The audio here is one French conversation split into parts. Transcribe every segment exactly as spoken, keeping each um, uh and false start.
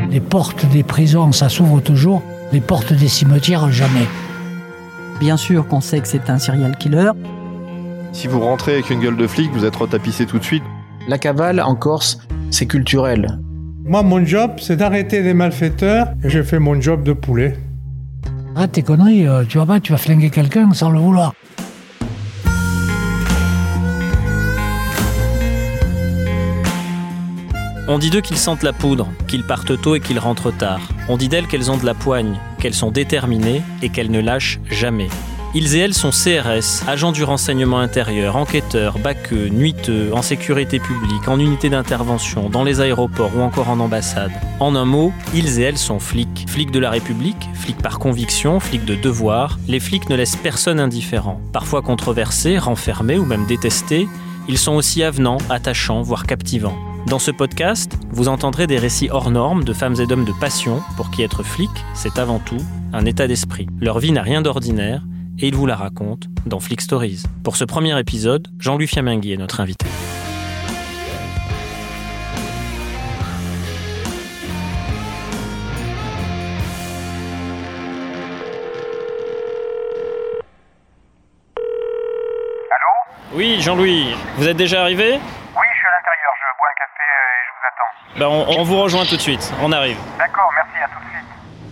Les portes des prisons, ça s'ouvre toujours. Les portes des cimetières, jamais. Bien sûr qu'on sait que c'est un serial killer. Si vous rentrez avec une gueule de flic, vous êtes retapissé tout de suite. La cavale en Corse, c'est culturel. Moi, mon job, c'est d'arrêter les malfaiteurs et je fais mon job de poulet. Arrête tes conneries, tu vas pas, tu vas flinguer quelqu'un sans le vouloir. On dit d'eux qu'ils sentent la poudre, qu'ils partent tôt et qu'ils rentrent tard. On dit d'elles qu'elles ont de la poigne, qu'elles sont déterminées et qu'elles ne lâchent jamais. Ils et elles sont C R S, agents du renseignement intérieur, enquêteurs, baqueux, nuiteux, en sécurité publique, en unité d'intervention, dans les aéroports ou encore en ambassade. En un mot, ils et elles sont flics. Flics de la République, flics par conviction, flics de devoir. Les flics ne laissent personne indifférent. Parfois controversés, renfermés ou même détestés, ils sont aussi avenants, attachants, voire captivants. Dans ce podcast, vous entendrez des récits hors normes de femmes et d'hommes de passion pour qui être flic, c'est avant tout un état d'esprit. Leur vie n'a rien d'ordinaire et ils vous la racontent dans Flick Stories. Pour ce premier épisode, Jean-Louis Fiaminghi est notre invité. Allô ? Oui, Jean-Louis, vous êtes déjà arrivé ? Oui, je suis à l'intérieur, je bois un café et je vous attends. Ben, on, on vous rejoint tout de suite, on arrive. D'accord, merci, à tout de suite.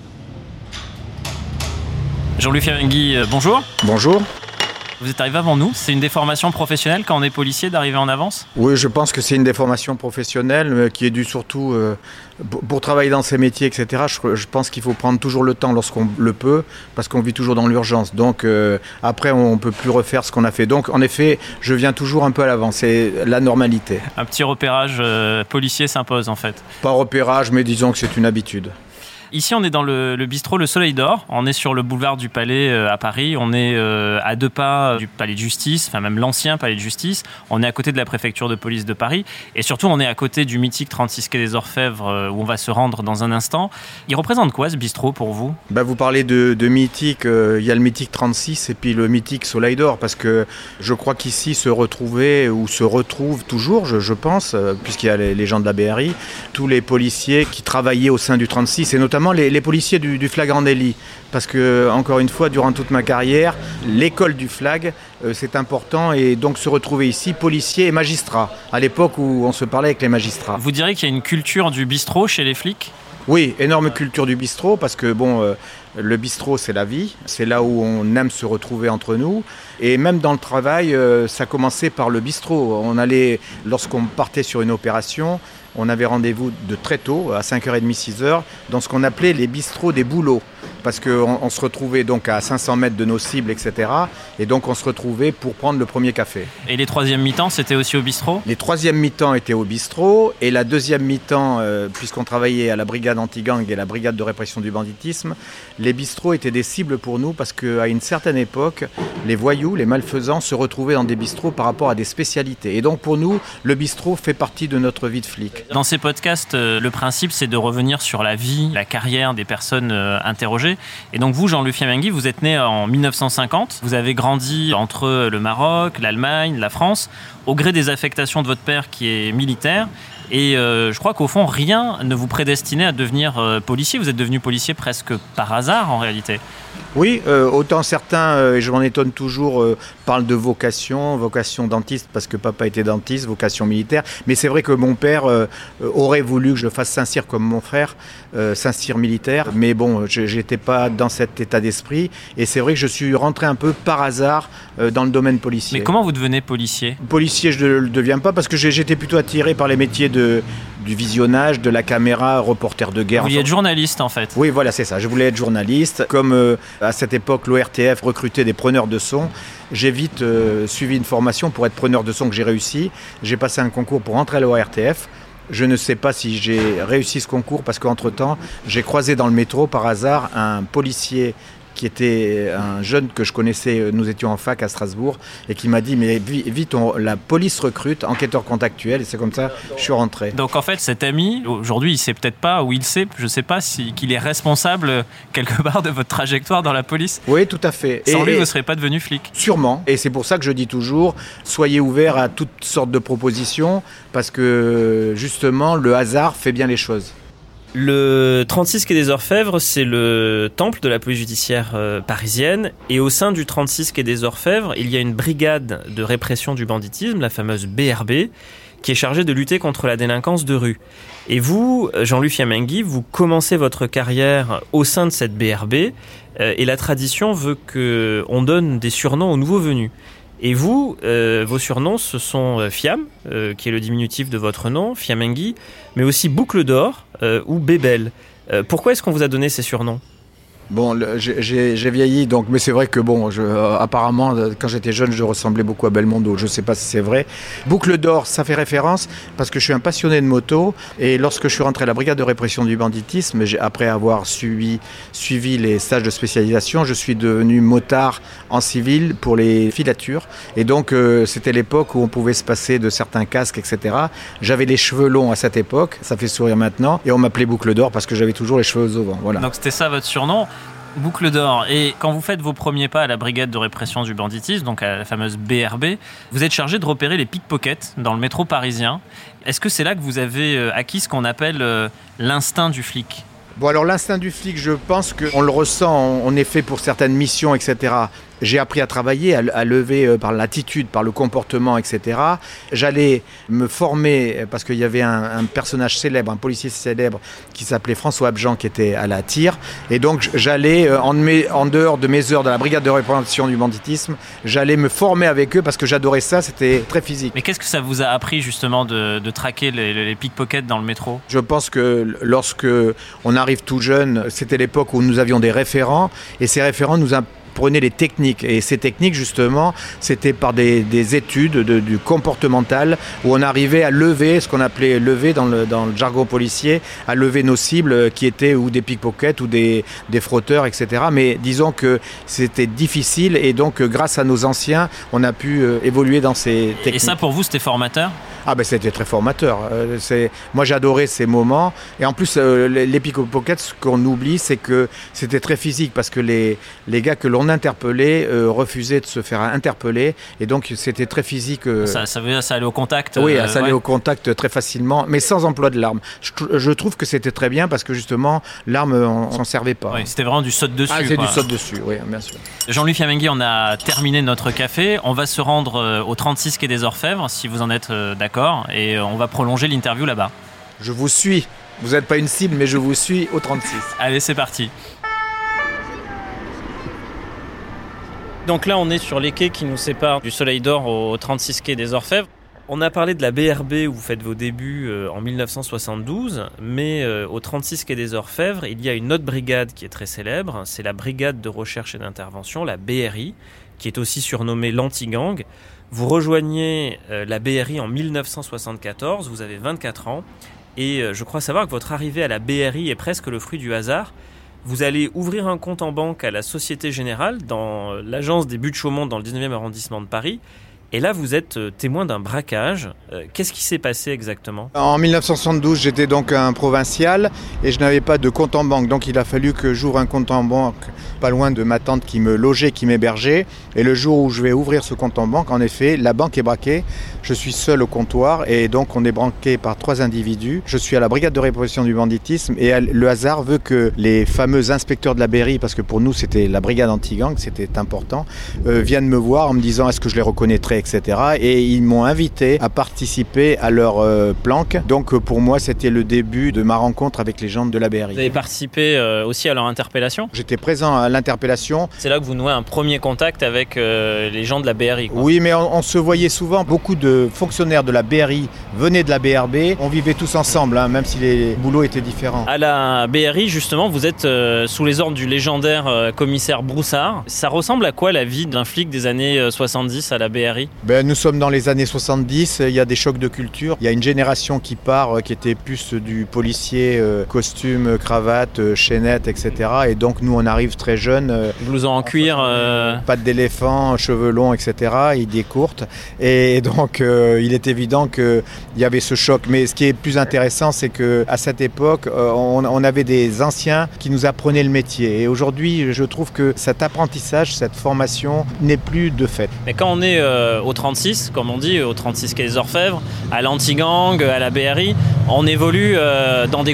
Jean-Louis Fiaminghi, euh, bonjour. Bonjour. Vous êtes arrivé avant nous. C'est une déformation professionnelle quand on est policier d'arriver en avance ? Oui, je pense que c'est une déformation professionnelle euh, qui est due surtout euh, pour, pour travailler dans ces métiers, et cetera. Je, je pense qu'il faut prendre toujours le temps lorsqu'on le peut, parce qu'on vit toujours dans l'urgence. Donc euh, après, on ne peut plus refaire ce qu'on a fait. Donc en effet, je viens toujours un peu à l'avance. C'est la normalité. Un petit repérage euh, policier s'impose en fait. Pas repérage, mais disons que c'est une habitude. Ici, on est dans le, le bistrot Le Soleil d'Or. On est sur le boulevard du Palais euh, à Paris. On est euh, à deux pas du Palais de Justice, enfin même l'ancien Palais de Justice. On est à côté de la préfecture de police de Paris. Et surtout, on est à côté du mythique trente-six quai des Orfèvres euh, où on va se rendre dans un instant. Il représente quoi ce bistrot pour vous ? Bah, vous parlez de, de mythique. Il euh, y a le mythique trente-six et puis le mythique Soleil d'Or. Parce que je crois qu'ici se retrouvaient ou se retrouvent toujours, je, je pense, euh, puisqu'il y a les, les gens de la B R I, tous les policiers qui travaillaient au sein du trente-six et notamment Les, les policiers du, du flagrant délit, parce que encore une fois, durant toute ma carrière, l'école du flag, euh, c'est important, et donc se retrouver ici, policiers et magistrats, à l'époque où on se parlait avec les magistrats. Vous direz qu'il y a une culture du bistrot chez les flics ? Oui, énorme culture du bistrot, parce que bon, euh, le bistrot c'est la vie, c'est là où on aime se retrouver entre nous, et même dans le travail, euh, ça commençait par le bistrot. On allait, lorsqu'on partait sur une opération, on avait rendez-vous de très tôt, à cinq heures trente, six heures, dans ce qu'on appelait les bistrots des boulots. Parce qu'on on se retrouvait donc à cinq cents mètres de nos cibles, et cetera. Et donc on se retrouvait pour prendre le premier café. Et les troisièmes mi-temps, c'était aussi au bistrot ? Les troisièmes mi-temps étaient au bistrot. Et la deuxième mi-temps, euh, puisqu'on travaillait à la brigade anti-gang et la brigade de répression du banditisme, les bistrots étaient des cibles pour nous parce qu'à une certaine époque, les voyous, les malfaisants se retrouvaient dans des bistrots par rapport à des spécialités. Et donc pour nous, le bistrot fait partie de notre vie de flic. Dans ces podcasts, euh, le principe, c'est de revenir sur la vie, la carrière des personnes euh, interrogées. Et donc vous, Jean-Louis Fiaminghi, vous êtes né en dix-neuf cent cinquante. Vous avez grandi entre le Maroc, l'Allemagne, la France, au gré des affectations de votre père qui est militaire. Et euh, je crois qu'au fond, rien ne vous prédestinait à devenir euh, policier. Vous êtes devenu policier presque par hasard, en réalité. Oui, euh, autant certains, euh, et je m'en étonne toujours, euh, parlent de vocation, vocation dentiste, parce que papa était dentiste, vocation militaire. Mais c'est vrai que mon père euh, aurait voulu que je fasse Saint-Cyr comme mon frère, euh, Saint-Cyr militaire. Mais bon, je n'étais pas dans cet état d'esprit. Et c'est vrai que je suis rentré un peu par hasard euh, dans le domaine policier. Mais comment vous devenez policier ? Policier, je ne le deviens pas, parce que j'étais plutôt attiré par les métiers de... du visionnage, de la caméra, reporter de guerre. Vous vouliez être journaliste en fait ? Oui, voilà, c'est ça. Je voulais être journaliste. Comme euh, à cette époque, l'O R T F recrutait des preneurs de son, j'ai vite euh, suivi une formation pour être preneur de son que j'ai réussi. J'ai passé un concours pour entrer à l'O R T F. Je ne sais pas si j'ai réussi ce concours parce qu'entre-temps, j'ai croisé dans le métro par hasard un policier qui était un jeune que je connaissais, nous étions en fac à Strasbourg, et qui m'a dit, mais vite, on, la police recrute, enquêteur contractuel, et c'est comme ça que je suis rentré. Donc en fait, cet ami, aujourd'hui, il ne sait peut-être pas, ou il sait, je ne sais pas, si, qu'il est responsable quelque part de votre trajectoire dans la police. Oui, tout à fait. Sans et, lui, et, vous ne serez pas devenu flic. Sûrement, et c'est pour ça que je dis toujours, soyez ouverts à toutes sortes de propositions, parce que justement, le hasard fait bien les choses. Le trente-six quai des Orfèvres, c'est le temple de la police judiciaire euh, parisienne. Et au sein du trente-six quai des Orfèvres, il y a une brigade de répression du banditisme, la fameuse B R B, qui est chargée de lutter contre la délinquance de rue. Et vous, Jean-Luc Fiamenghi, vous commencez votre carrière au sein de cette B R B. Euh, et la tradition veut qu'on donne des surnoms aux nouveaux venus. Et vous, euh, vos surnoms, ce sont euh, Fiam, euh, qui est le diminutif de votre nom, Fiamenghi, mais aussi Boucle d'Or euh, ou Bébel. Euh, pourquoi est-ce qu'on vous a donné ces surnoms ? Bon, le, j'ai, j'ai vieilli, donc, mais c'est vrai que bon, je, euh, apparemment, quand j'étais jeune, je ressemblais beaucoup à Belmondo. Je ne sais pas si c'est vrai. Boucle d'Or, ça fait référence parce que je suis un passionné de moto. Et lorsque je suis rentré à la brigade de répression du banditisme, j'ai, après avoir suivi, suivi les stages de spécialisation, je suis devenu motard en civil pour les filatures. Et donc, euh, c'était l'époque où on pouvait se passer de certains casques, et cetera. J'avais les cheveux longs à cette époque. Ça fait sourire maintenant. Et on m'appelait Boucle d'Or parce que j'avais toujours les cheveux au vent. Voilà. Donc, c'était ça votre surnom ? Boucle d'Or. Et quand vous faites vos premiers pas à la brigade de répression du banditisme, donc à la fameuse B R B, vous êtes chargé de repérer les pickpockets dans le métro parisien. Est-ce que c'est là que vous avez acquis ce qu'on appelle l'instinct du flic ? Bon, alors l'instinct du flic, je pense qu'on le ressent, on est fait pour certaines missions, et cetera. J'ai appris à travailler, à, à lever euh, par l'attitude, par le comportement, et cetera. J'allais me former, parce qu'il y avait un, un personnage célèbre, un policier célèbre, qui s'appelait François Abjean, qui était à la tire. Et donc j'allais, euh, en, mes, en dehors de mes heures de la brigade de répression du banditisme, j'allais me former avec eux, parce que j'adorais ça, c'était très physique. Mais qu'est-ce que ça vous a appris justement de, de traquer les, les pickpockets dans le métro ? Je pense que lorsque on arrive tout jeune, c'était l'époque où nous avions des référents, et ces référents nous apprenaient les techniques. Et ces techniques, justement, c'était par des, des études de, du comportemental, où on arrivait à lever, ce qu'on appelait lever dans le, dans le jargon policier, à lever nos cibles qui étaient ou des pickpockets ou des, des frotteurs, et cetera. Mais disons que c'était difficile, et donc grâce à nos anciens, on a pu euh, évoluer dans ces techniques. Et ça, pour vous, c'était formateur ? Ah ben c'était très formateur. Euh, c'est... Moi j'adorais ces moments. Et en plus, euh, les pickpockets, ce qu'on oublie, c'est que c'était très physique, parce que les, les gars que l'on interpellait euh, refusaient de se faire interpeller. Et donc c'était très physique. Euh... Ça, ça veut dire ça allait au contact Oui, euh, ça allait ouais. au contact très facilement, mais sans emploi de l'arme. Je, je trouve que c'était très bien, parce que justement, l'arme, on s'en servait pas. Oui, c'était vraiment du saute dessus. Ah, c'est quoi. du saute dessus, oui, bien sûr. Jean-Luc Fiamenghi, on a terminé notre café. On va se rendre euh, au trente-six quai des Orfèvres, si vous en êtes euh, d'accord. Et on va prolonger l'interview là-bas. Je vous suis. Vous n'êtes pas une cible, mais je vous suis au trente-six. Allez, c'est parti. Donc là, on est sur les quais qui nous séparent du Soleil d'Or au trente-six quai des Orfèvres. On a parlé de la B R B où vous faites vos débuts euh, en dix-neuf cent soixante-douze, mais euh, au trente-six quai des Orfèvres, il y a une autre brigade qui est très célèbre. C'est la brigade de recherche et d'intervention, la B R I, qui est aussi surnommée l'anti-gang. Vous rejoignez euh, la B R I en dix-neuf cent soixante-quatorze, vous avez vingt-quatre ans, et euh, je crois savoir que votre arrivée à la B R I est presque le fruit du hasard. Vous allez ouvrir un compte en banque à la Société Générale, dans euh, l'agence des Buttes-Chaumont, dans le dix-neuvième arrondissement de Paris. Et là, vous êtes témoin d'un braquage. Euh, qu'est-ce qui s'est passé exactement ? En dix-neuf cent soixante-douze, j'étais donc un provincial et je n'avais pas de compte en banque. Donc il a fallu que j'ouvre un compte en banque pas loin de ma tante qui me logeait, qui m'hébergeait. Et le jour où je vais ouvrir ce compte en banque, en effet, la banque est braquée. Je suis seul au comptoir et donc on est braqué par trois individus. Je suis à la brigade de répression du banditisme et le hasard veut que les fameux inspecteurs de la B R I, parce que pour nous c'était la brigade anti-gang, c'était important, euh, viennent me voir en me disant est-ce que je les reconnaîtrais, et cetera. Et ils m'ont invité à participer à leur euh, planque. Donc pour moi, c'était le début de ma rencontre avec les gens de la B R I. Vous avez participé euh, aussi à leur interpellation ? J'étais présent à l'interpellation. C'est là que vous nouez un premier contact avec euh, les gens de la B R I, quoi. Oui, mais on, on se voyait souvent. Beaucoup de fonctionnaires de la B R I venaient de la B R B. On vivait tous ensemble, hein, même si les boulots étaient différents. À la B R I, justement, vous êtes euh, sous les ordres du légendaire euh, commissaire Broussard. Ça ressemble à quoi la vie d'un flic des années euh, soixante-dix à la B R I ? Ben, nous sommes dans les années soixante-dix, il y a des chocs de culture. Il y a une génération qui part, euh, qui était plus du policier, euh, costume, cravate, euh, chaînette, et cetera. Et donc nous, on arrive très jeunes. Euh, Blouson en cuir euh... Pattes d'éléphant, cheveux longs, et cetera. Idées courtes. Et donc euh, il est évident qu'il y avait ce choc. Mais ce qui est plus intéressant, c'est qu'à cette époque, euh, on, on avait des anciens qui nous apprenaient le métier. Et aujourd'hui, je trouve que cet apprentissage, cette formation n'est plus de fait. Mais quand on est euh, au trente-six, comme on dit, au trente-six quai des Orfèvres, à l'anti-gang, à la B R I, on évolue euh, dans des groupes ?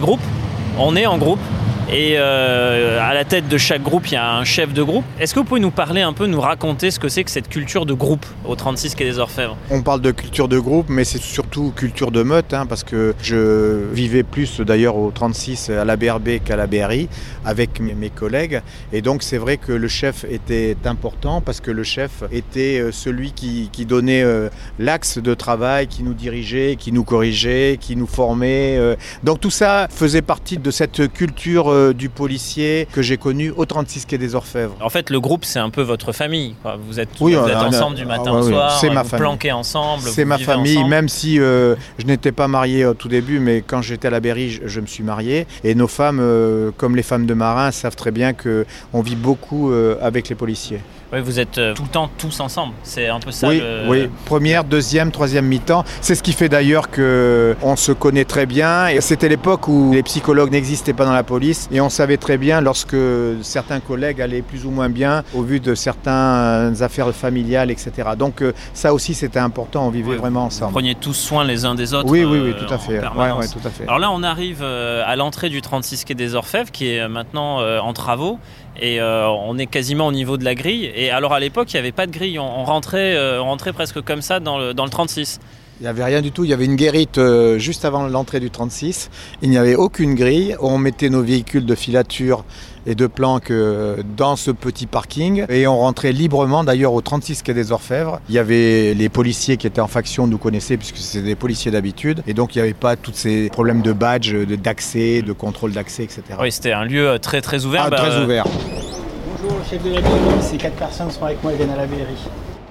On est en groupe. Et euh, à la tête de chaque groupe, il y a un chef de groupe. Est-ce que vous pouvez nous parler un peu, nous raconter ce que c'est que cette culture de groupe au trente-six quai des Orfèvres ? On parle de culture de groupe, mais c'est surtout culture de meute, hein, parce que je vivais plus d'ailleurs au trente-six à la B R B qu'à la B R I avec mes collègues. Et donc c'est vrai que le chef était important parce que le chef était celui qui, qui donnait l'axe de travail, qui nous dirigeait, qui nous corrigeait, qui nous formait. Donc tout ça faisait partie de cette culture du policier que j'ai connu au trente-six quai des Orfèvres. En fait, le groupe, c'est un peu votre famille, quoi. Vous êtes, oui, vous êtes a, ensemble a, du matin au oui, soir, c'est vous ma planquez ensemble. C'est ma famille, ensemble. Même si euh, je n'étais pas marié au tout début, mais quand j'étais à la B R I, je, je me suis marié. Et nos femmes, euh, comme les femmes de marins, savent très bien qu'on vit beaucoup euh, avec les policiers. Oui, vous êtes euh, tout le temps tous ensemble, c'est un peu ça. Oui, le... oui. Première, deuxième, troisième mi-temps. C'est ce qui fait d'ailleurs qu'on se connaît très bien. Et c'était l'époque où les psychologues n'existaient pas dans la police et on savait très bien lorsque certains collègues allaient plus ou moins bien au vu de certaines affaires familiales, et cetera. Donc ça aussi c'était important, on vivait oui, vraiment ensemble. Vous preniez tous soin les uns des autres. Oui, oui, oui, tout à euh, fait. Ouais, ouais, tout à fait. Alors là, on arrive euh, à l'entrée du trente-six quai des Orfèvres qui est maintenant euh, en travaux. Et euh, on est quasiment au niveau de la grille. Et alors à l'époque, il n'y avait pas de grille. On, on, rentrait, euh, on rentrait presque comme ça dans le, dans le trente-six. Il n'y avait rien du tout. Il y avait une guérite euh, juste avant l'entrée du trente-six. Il n'y avait aucune grille. On mettait nos véhicules de filature et de planque euh, dans ce petit parking. Et on rentrait librement, d'ailleurs, au trente-six quai des Orfèvres. Il y avait les policiers qui étaient en faction, nous connaissaient, puisque c'est des policiers d'habitude. Et donc, il n'y avait pas tous ces problèmes de badge, de, d'accès, de contrôle d'accès, et cetera. Oui, c'était un lieu très, très ouvert. Ah, bah, très ouvert. Bonjour, le chef de la B R I. Ces quatre personnes sont avec moi et viennent à la B R I.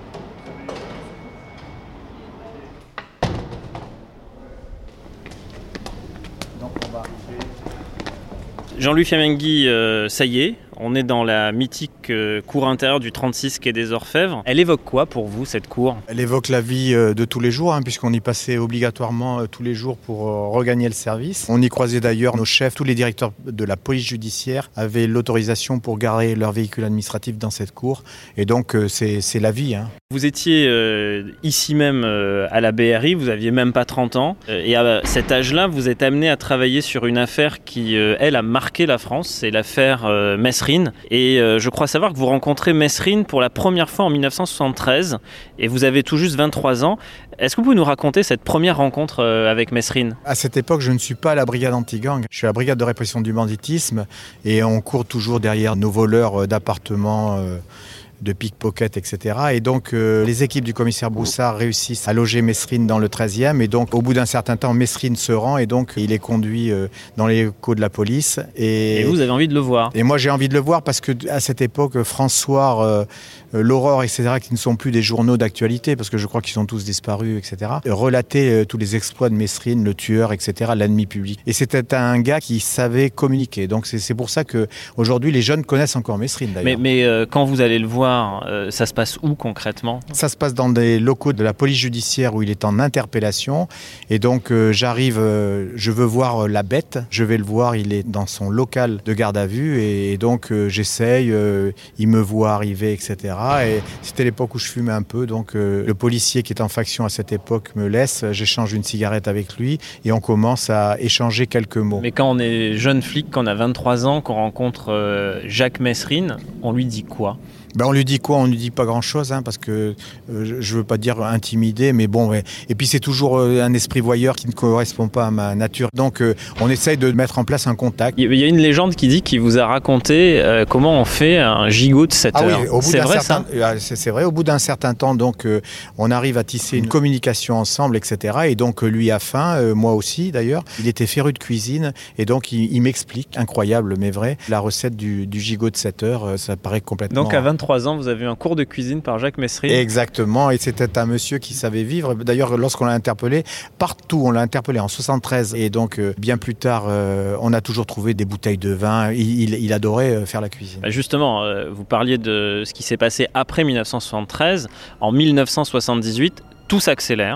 Jean-Louis Fiamenghi, euh, ça y est, on est dans la mythique euh, cour intérieure du trente-six quai des Orfèvres. Elle évoque quoi pour vous, cette cour ? Elle évoque la vie euh, de tous les jours, hein, puisqu'on y passait obligatoirement euh, tous les jours pour euh, regagner le service. On y croisait d'ailleurs nos chefs, tous les directeurs de la police judiciaire avaient l'autorisation pour garer leur véhicule administratif dans cette cour. Et donc, euh, c'est, c'est la vie. Hein. Vous étiez euh, ici même euh, à la B R I, vous aviez même pas trente ans. Euh, et à cet âge-là, vous êtes amené à travailler sur une affaire qui, euh, elle, a marqué la France. C'est l'affaire euh, Mesrine. Et euh, je crois savoir que vous rencontrez Mesrine pour la première fois en dix-neuf cent soixante-treize. Et vous avez tout juste vingt-trois ans. Est-ce que vous pouvez nous raconter cette première rencontre euh, avec Mesrine ? À cette époque, je ne suis pas à la brigade anti-gang. Je suis à la brigade de répression du banditisme. Et on court toujours derrière nos voleurs d'appartements... Euh, de pickpocket, et cetera. Et donc, euh, les équipes du commissaire Broussard réussissent à loger Mesrine dans le treizième. Et donc, au bout d'un certain temps, Mesrine se rend et donc, il est conduit euh, dans les locaux de la police. Et, et vous avez envie de le voir ? Et moi, j'ai envie de le voir parce qu'à cette époque, François, euh, l'Aurore, et cetera, qui ne sont plus des journaux d'actualité, parce que je crois qu'ils sont tous disparus, et cetera, relataient euh, tous les exploits de Mesrine, le tueur, et cetera, l'ennemi public. Et c'était un gars qui savait communiquer. Donc, c'est, c'est pour ça qu'aujourd'hui, les jeunes connaissent encore Mesrine, d'ailleurs. Mais, mais euh, quand vous allez le voir, Euh, ça se passe où concrètement ? Ça se passe dans des locaux de la police judiciaire où il est en interpellation. Et donc euh, j'arrive, euh, je veux voir euh, la bête. Je vais le voir, il est dans son local de garde à vue. Et, et donc euh, j'essaye, euh, il me voit arriver, et cetera. Et c'était l'époque où je fumais un peu. Donc euh, le policier qui est en faction à cette époque me laisse. J'échange une cigarette avec lui et on commence à échanger quelques mots. Mais quand on est jeune flic, quand on a vingt-trois ans, qu'on rencontre euh, Jacques Mesrine, on lui dit quoi ? Ben on lui dit quoi ? On lui dit pas grand-chose, hein, parce que euh, je veux pas dire intimider, mais bon. Ouais. Et puis c'est toujours euh, un esprit voyeur qui ne correspond pas à ma nature. Donc euh, on essaye de mettre en place un contact. Il y a une légende qui dit qu'il vous a raconté euh, comment on fait un gigot de sept heures. Ah oui, au bout c'est d'un vrai certain, ça c'est, c'est vrai. Au bout d'un certain temps, donc euh, on arrive à tisser une communication ensemble, et cetera. Et donc lui a faim, euh, moi aussi d'ailleurs. Il était féru de cuisine et donc il, il m'explique, incroyable mais vrai, la recette du, du gigot de sept heures. Euh, ça paraît complètement. Donc à vingt-trois ans, vous avez eu un cours de cuisine par Jacques Mesrine. Exactement, et c'était un monsieur qui savait vivre. D'ailleurs, lorsqu'on l'a interpellé, partout, on l'a interpellé en soixante-treize. Et donc, euh, bien plus tard, euh, on a toujours trouvé des bouteilles de vin. Il, il, il adorait euh, faire la cuisine. Bah justement, euh, vous parliez de ce qui s'est passé après dix-neuf cent soixante-treize. En dix-neuf cent soixante-dix-huit, tout s'accélère.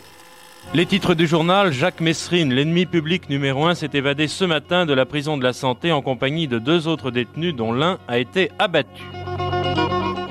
Les titres du journal, Jacques Mesrine, l'ennemi public numéro un, s'est évadé ce matin de la prison de la Santé en compagnie de deux autres détenus dont l'un a été abattu.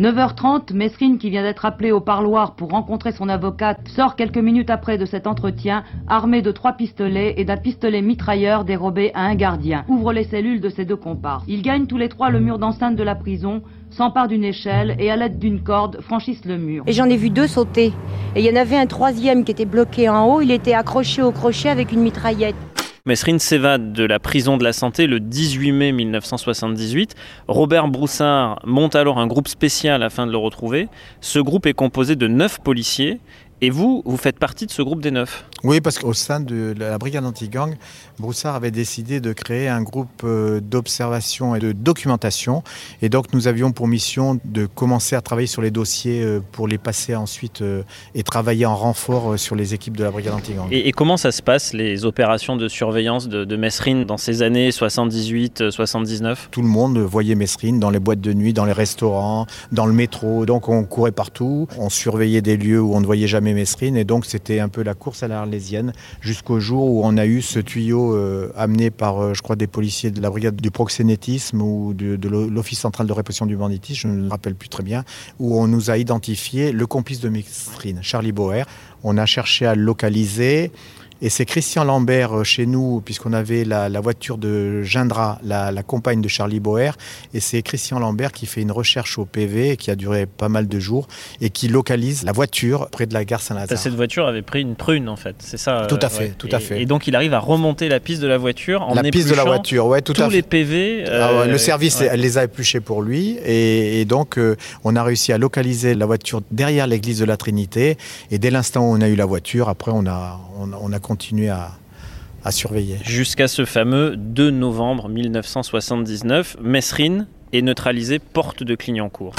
neuf heures trente, Mesrine, qui vient d'être appelé au parloir pour rencontrer son avocate, sort quelques minutes après de cet entretien, armé de trois pistolets et d'un pistolet mitrailleur dérobé à un gardien. Ouvre les cellules de ses deux comparses. Ils gagnent tous les trois le mur d'enceinte de la prison, s'emparent d'une échelle et à l'aide d'une corde franchissent le mur. Et j'en ai vu deux sauter. Et il y en avait un troisième qui était bloqué en haut, il était accroché au crochet avec une mitraillette. Mesrine s'évade de la prison de la Santé le dix-huit mai mille neuf cent soixante-dix-huit. Robert Broussard monte alors un groupe spécial afin de le retrouver. Ce groupe est composé de neuf policiers. Et vous, vous faites partie de ce groupe des neuf? Oui, parce qu'au sein de la brigade anti-gang, Broussard avait décidé de créer un groupe d'observation et de documentation. Et donc nous avions pour mission de commencer à travailler sur les dossiers pour les passer ensuite et travailler en renfort sur les équipes de la brigade anti-gang. Et, et comment ça se passe, les opérations de surveillance de, de Mesrine dans ces années soixante-dix-huit soixante-dix-neuf? Tout le monde voyait Mesrine dans les boîtes de nuit, dans les restaurants, dans le métro. Donc on courait partout, on surveillait des lieux où on ne voyait jamais Mesrine. Et donc c'était un peu la course à la arlésienne jusqu'au jour où on a eu ce tuyau euh, amené par, euh, je crois, des policiers de la brigade du proxénétisme ou de, de l'Office central de répression du banditisme, je ne me rappelle plus très bien, où on nous a identifié le complice de Mesrine, Charlie Boer. On a cherché à le localiser. Et c'est Christian Lambert chez nous, puisqu'on avait la, la voiture de Gindra, la, la compagne de Charlie Boer. Et c'est Christian Lambert qui fait une recherche au P V, qui a duré pas mal de jours, et qui localise la voiture près de la gare Saint-Lazare. Cette voiture avait pris une prune, en fait, c'est ça? Tout à fait, ouais. tout à et, fait. Et donc il arrive à remonter la piste de la voiture en la piste de la voiture, ouais, tout tous à fait. les P V. Euh, ah ouais, le service ouais. les a épluchés pour lui. Et, et donc euh, on a réussi à localiser la voiture derrière l'église de la Trinité. Et dès l'instant où on a eu la voiture, après on a, on, on a continué à... à surveiller. Jusqu'à ce fameux deux novembre mille neuf cent soixante-dix-neuf, Mesrine est neutralisé porte de Clignancourt.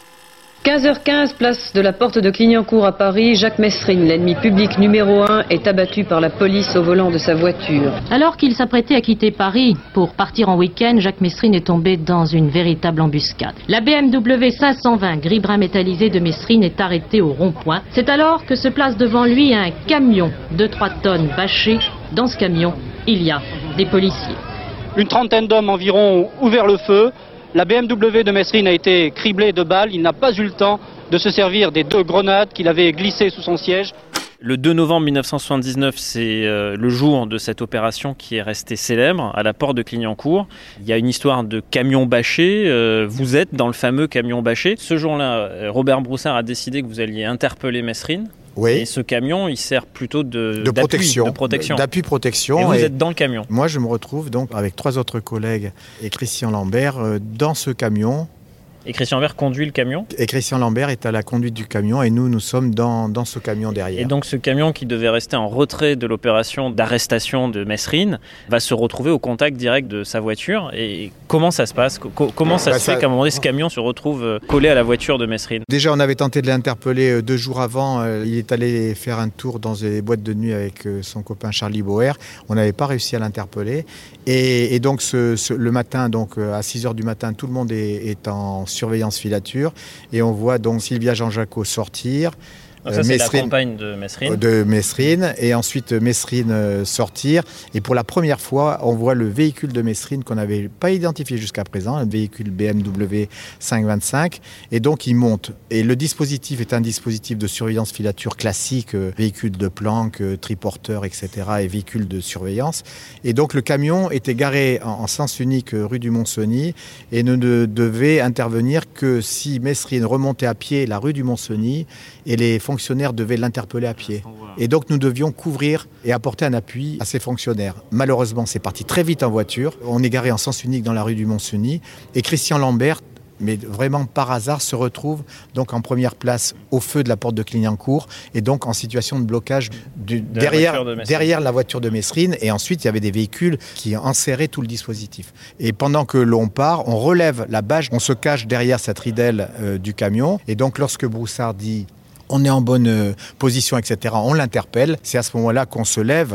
quinze heures quinze, place de la porte de Clignancourt à Paris, Jacques Mesrine, l'ennemi public numéro un, est abattu par la police au volant de sa voiture. Alors qu'il s'apprêtait à quitter Paris pour partir en week-end, Jacques Mesrine est tombé dans une véritable embuscade. La B M W cinq cent vingt gris brun métallisé de Mesrine est arrêtée au rond-point. C'est alors que se place devant lui un camion de trois tonnes bâché. Dans ce camion, il y a des policiers. Une trentaine d'hommes environ ont ouvert le feu. La B M W de Mesrine a été criblée de balles. Il n'a pas eu le temps de se servir des deux grenades qu'il avait glissées sous son siège. Le deux novembre mille neuf cent soixante-dix-neuf, c'est euh, le jour de cette opération qui est restée célèbre à la porte de Clignancourt. Il y a une histoire de camion bâché. Euh, vous êtes dans le fameux camion bâché. Ce jour-là, Robert Broussard a décidé que vous alliez interpeller Mesrine. Oui. Et ce camion, il sert plutôt de, de protection, de protection. D'appui protection. Et vous et êtes dans le camion. Moi, je me retrouve donc avec trois autres collègues et Christian Lambert euh, dans ce camion. Et Christian Lambert conduit le camion? Et Christian Lambert est à la conduite du camion et nous, nous sommes dans, dans ce camion derrière. Et donc ce camion qui devait rester en retrait de l'opération d'arrestation de Mesrine va se retrouver au contact direct de sa voiture. Et comment ça se passe? Comment ça bah, se ça... fait qu'à un moment donné, ce camion se retrouve collé à la voiture de Mesrine? Déjà, on avait tenté de l'interpeller deux jours avant. Il est allé faire un tour dans des boîtes de nuit avec son copain Charlie Boer. On n'avait pas réussi à l'interpeller. Et, et donc ce, ce, le matin, donc à six heures du matin, tout le monde est, est en surveillance filature et on voit donc Sylvia Jean-Jacques sortir. Donc ça, c'est la compagne de Mesrine. De Mesrine, et ensuite Mesrine sortir. Et pour la première fois, on voit le véhicule de Mesrine qu'on n'avait pas identifié jusqu'à présent, un véhicule B M W cinq cent vingt-cinq. Et donc, il monte. Et le dispositif est un dispositif de surveillance filature classique, euh, véhicule de planque, euh, triporteur, et cetera, et véhicule de surveillance. Et donc, le camion était garé en, en sens unique euh, rue du Mont-Cenis et ne, ne devait intervenir que si Mesrine remontait à pied la rue du Mont-Cenis et les fonctionnaires devaient l'interpeller à pied. Et donc nous devions couvrir et apporter un appui à ces fonctionnaires. Malheureusement, c'est parti très vite en voiture. On est garé en sens unique dans la rue du Mont-Cenis. Et Christian Lambert, mais vraiment par hasard, se retrouve donc en première place au feu de la porte de Clignancourt et donc en situation de blocage du, de derrière, la de derrière la voiture de Mesrine. Et ensuite, il y avait des véhicules qui enserraient tout le dispositif. Et pendant que l'on part, on relève la bâche, on se cache derrière cette ridelle euh, du camion. Et donc lorsque Broussard dit « on est en bonne euh, position », et cetera, on l'interpelle. C'est à ce moment-là qu'on se lève,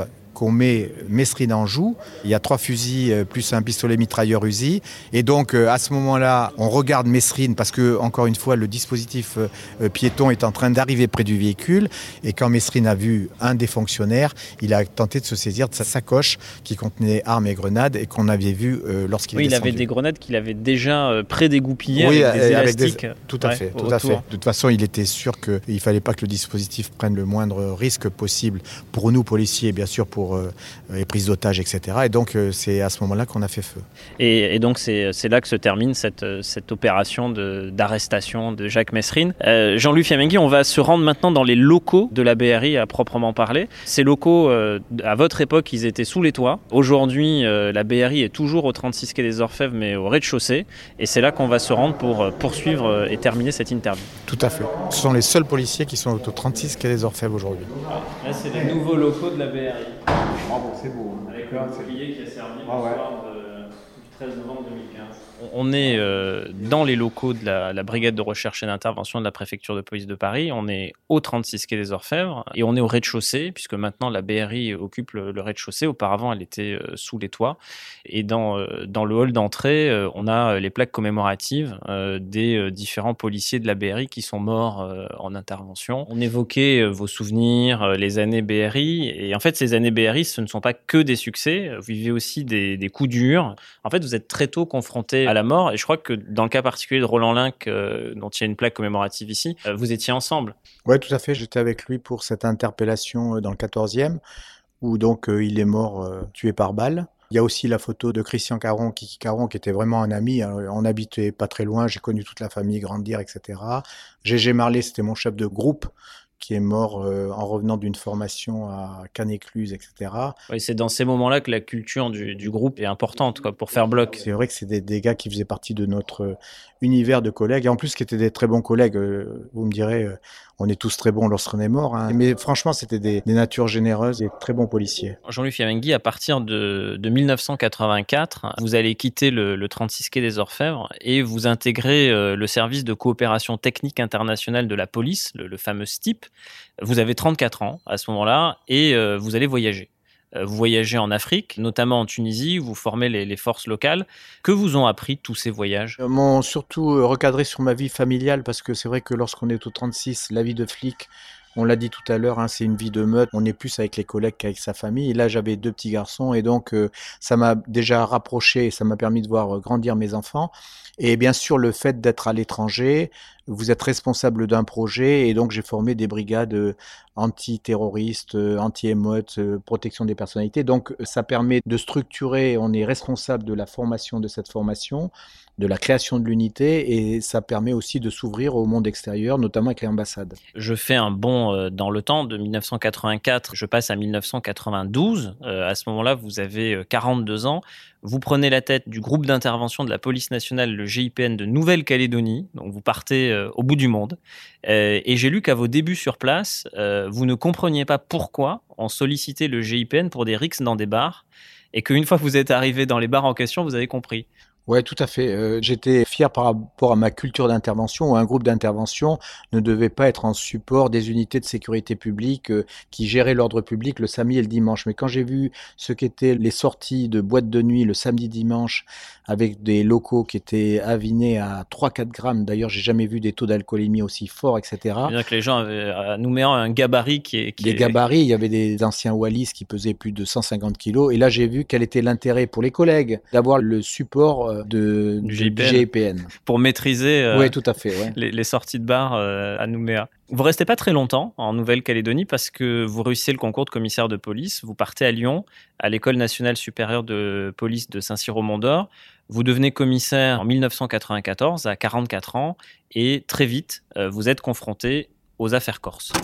qu'on met Mesrine en joue. Il y a trois fusils plus un pistolet mitrailleur Uzi. Et donc à ce moment-là, on regarde Mesrine parce que, encore une fois, le dispositif piéton est en train d'arriver près du véhicule. Et quand Mesrine a vu un des fonctionnaires, il a tenté de se saisir de sa sacoche qui contenait armes et grenades et qu'on avait vu euh, lorsqu'il oui, est descendu. Oui, il avait des grenades qu'il avait déjà euh, prédégoupillées oui, avec des avec élastiques. Des... Tout à ouais, fait, tout autour. à fait. De toute façon, il était sûr qu'il ne fallait pas que le dispositif prenne le moindre risque possible pour nous, policiers, bien sûr, pour euh, les prises d'otages, et cetera. Et donc, euh, c'est à ce moment-là qu'on a fait feu. Et, et donc, c'est, c'est là que se termine cette, cette opération de, d'arrestation de Jacques Mesrine. Euh, Jean-Louis Fiamenghi, on va se rendre maintenant dans les locaux de la B R I à proprement parler. Ces locaux, euh, à votre époque, ils étaient sous les toits. Aujourd'hui, euh, la B R I est toujours au trente-six quai des Orfèvres, mais au rez-de-chaussée. Et c'est là qu'on va se rendre pour poursuivre et terminer cette interview. Tout à fait. Ce sont les seuls policiers qui sont au trente-six quai des Orfèvres aujourd'hui. Là, c'est les nouveaux locaux de la B R I. Bravo, c'est beau. Hein. Avec le bouclier qui a servi ah, le ouais. soir de, du treize novembre deux mille quinze. On est euh, dans les locaux de la, la brigade de recherche et d'intervention de la préfecture de police de Paris. On est au trente-six quai des Orfèvres et on est au rez-de-chaussée puisque maintenant la B R I occupe le, le rez-de-chaussée. Auparavant, elle était euh, sous les toits. Et dans, euh, dans le hall d'entrée, euh, on a les plaques commémoratives euh, des euh, différents policiers de la B R I qui sont morts euh, en intervention. On évoquait euh, vos souvenirs, euh, les années B R I. Et en fait, ces années B R I, ce ne sont pas que des succès. Vous vivez aussi des, des coups durs. En fait, vous êtes très tôt confrontés à la mort. Et je crois que dans le cas particulier de Roland Linck, euh, dont il y a une plaque commémorative ici, euh, vous étiez ensemble. Oui, tout à fait. J'étais avec lui pour cette interpellation dans le quatorzième, où donc euh, il est mort euh, tué par balle. Il y a aussi la photo de Christian Caron, Kiki Caron, qui était vraiment un ami. On habitait pas très loin, j'ai connu toute la famille grandir, et cetera. Gégé Marley, c'était mon chef de groupe, qui est mort euh, en revenant d'une formation à Cannes-Écluse, et cetera. Oui, c'est dans ces moments-là que la culture du, du groupe est importante, quoi, pour faire bloc. C'est vrai que c'est des, des gars qui faisaient partie de notre univers de collègues, et en plus qui étaient des très bons collègues. Euh, vous me direz, euh, on est tous très bons lorsqu'on est mort, hein. Mais franchement, c'était des, des natures généreuses et très bons policiers. Jean-Louis Fiamenghi, à partir de, de mille neuf cent quatre-vingt-quatre, vous allez quitter le, le trente-six quai des Orfèvres et vous intégrez euh, le service de coopération technique internationale de la police, le, le fameux S T I P. Vous avez trente-quatre ans à ce moment-là et euh, vous allez voyager. Euh, vous voyagez en Afrique, notamment en Tunisie, vous formez les, les forces locales. Que vous ont appris tous ces voyages ? Ils m'ont surtout recadré sur ma vie familiale parce que c'est vrai que lorsqu'on est au trente-six, la vie de flic, on l'a dit tout à l'heure, hein, c'est une vie de meute. On est plus avec les collègues qu'avec sa famille. Et là, j'avais deux petits garçons et donc euh, ça m'a déjà rapproché et ça m'a permis de voir grandir mes enfants. Et bien sûr, le fait d'être à l'étranger, vous êtes responsable d'un projet et donc j'ai formé des brigades anti-terroristes, anti-émeutes, protection des personnalités. Donc ça permet de structurer, on est responsable de la formation de cette formation, de la création de l'unité et ça permet aussi de s'ouvrir au monde extérieur, notamment avec les ambassades. Je fais un bond dans le temps, de mille neuf cent quatre-vingt-quatre, je passe à mille neuf cent quatre-vingt-douze. Euh, à ce moment-là, vous avez quarante-deux ans. Vous prenez la tête du groupe d'intervention de la police nationale, le G I P N de Nouvelle-Calédonie. Donc vous partez euh, au bout du monde. Euh, et j'ai lu qu'à vos débuts sur place, euh, vous ne compreniez pas pourquoi on sollicitait le G I P N pour des rixes dans des bars. Et qu'une fois que vous êtes arrivé dans les bars en question, vous avez compris. Ouais, tout à fait. Euh, j'étais fier par rapport à ma culture d'intervention où un groupe d'intervention ne devait pas être en support des unités de sécurité publique euh, qui géraient l'ordre public le samedi et le dimanche. Mais quand j'ai vu ce qu'étaient les sorties de boîtes de nuit le samedi dimanche avec des locaux qui étaient avinés à trois à quatre grammes, d'ailleurs j'ai jamais vu des taux d'alcoolémie aussi forts, et cetera. C'est-à-dire que les gens avaient à Nouméa un gabarit qui est... Qui des est... gabarits, il y avait des anciens Wallis qui pesaient plus de cent cinquante kilos. Et là j'ai vu quel était l'intérêt pour les collègues d'avoir le support de, du G I P N. G I P N. Pour maîtriser euh, oui, tout à fait, ouais. les, les sorties de bar euh, à Nouméa. Vous restez pas très longtemps en Nouvelle-Calédonie parce que vous réussissez le concours de commissaire de police. Vous partez à Lyon, à l'École nationale supérieure de police de Saint-Cyr-au-Mont-d'Or. Vous devenez commissaire en mille neuf cent quatre-vingt-quatorze à quarante-quatre ans et très vite, euh, vous êtes confronté aux affaires corses.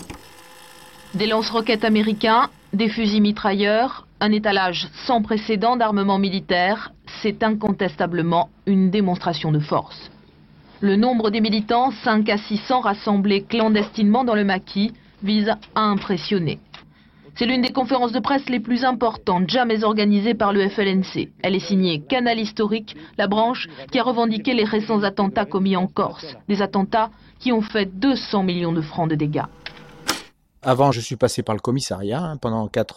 Des lance-roquettes américains, des fusils mitrailleurs, un étalage sans précédent d'armement militaire, c'est incontestablement une démonstration de force. Le nombre des militants, cinq à six cents rassemblés clandestinement dans le maquis, vise à impressionner. C'est l'une des conférences de presse les plus importantes jamais organisées par le F L N C. Elle est signée Canal Historique, la branche qui a revendiqué les récents attentats commis en Corse. Des attentats qui ont fait deux cents millions de francs de dégâts. Avant, je suis passé par le commissariat hein, pendant quatre ans.